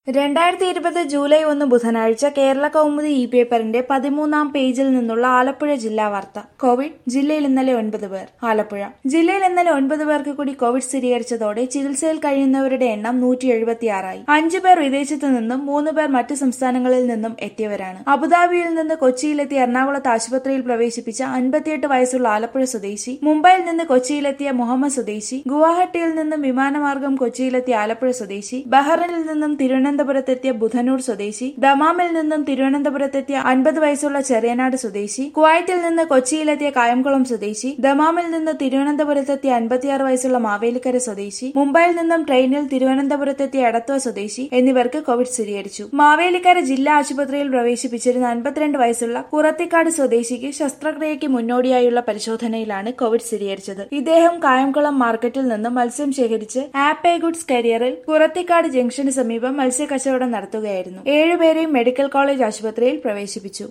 2020 July 1 ബുധനാഴ്ച കേരള കൗമുദി പേപ്പറിന്റെ 13-ാം പേജിൽ നിന്നുള്ള ആലപ്പുഴ ജില്ലാ വാർത്ത. കോവിഡ് ജില്ലയിൽ ഇന്നലെ 9 പേർ. ആലപ്പുഴ ജില്ലയിൽ ഇന്നലെ 9 പേർക്ക് കൂടി കോവിഡ് സ്ഥിരീകരിച്ചതോടെ ചികിത്സയിൽ കഴിയുന്നവരുടെ എണ്ണം 176 ആയി. 5 പേർ വിദേശത്തു നിന്നും 3 പേർ മറ്റ് സംസ്ഥാനങ്ങളിൽ നിന്നും എത്തിയവരാണ്. അബുദാബിയിൽ നിന്ന് കൊച്ചിയിലെത്തി എറണാകുളത്ത് ആശുപത്രിയിൽ പ്രവേശിപ്പിച്ച 58 വയസ്സുള്ള ആലപ്പുഴ സ്വദേശി, മുംബൈയിൽ നിന്ന് കൊച്ചിയിലെത്തിയ മുഹമ്മദ് സ്വദേശി, ഗുവാഹട്ടിയിൽ നിന്നും വിമാനമാർഗം കൊച്ചിയിലെത്തിയ ആലപ്പുഴ സ്വദേശി, ബഹ്റിനിൽ നിന്നും തിരുവനന്തപുരത്തെത്തിയ ബുധനൂർ സ്വദേശി, ദമാമിൽ നിന്നും തിരുവനന്തപുരത്തെത്തിയ 50 വയസ്സുള്ള ചെറിയനാട് സ്വദേശി, കുവൈറ്റിൽ നിന്ന് കൊച്ചിയിലെത്തിയ കായംകുളം സ്വദേശി, ദമാമിൽ നിന്ന് തിരുവനന്തപുരത്തെത്തിയ 56 വയസ്സുള്ള മാവേലിക്കര സ്വദേശി, മുംബൈയിൽ നിന്നും ട്രെയിനിൽ തിരുവനന്തപുരത്തെത്തിയ എടത്വ സ്വദേശി എന്നിവർക്ക് കോവിഡ് സ്ഥിരീകരിച്ചു. മാവേലിക്കര ജില്ലാ ആശുപത്രിയിൽ പ്രവേശിപ്പിച്ചിരുന്ന 52 വയസ്സുള്ള കുറത്തിക്കാട് സ്വദേശിക്ക് ശസ്ത്രക്രിയയ്ക്ക് മുന്നോടിയായുള്ള പരിശോധനയിലാണ് കോവിഡ് സ്ഥിരീകരിച്ചത്. ഇദ്ദേഹം കായംകുളം മാർക്കറ്റിൽ നിന്ന് മത്സ്യം ശേഖരിച്ച് ആപ്പേ ഗുഡ്സ് കാരിയറിൽ കുറത്തിക്കാട് ജംഗ്ഷന് സമീപം മത്സ്യക്കച്ചവടം നടത്തുകയായിരുന്നു. 7 പേരെയും മെഡിക്കൽ കോളേജ് ആശുപത്രിയിൽ പ്രവേശിപ്പിച്ചു.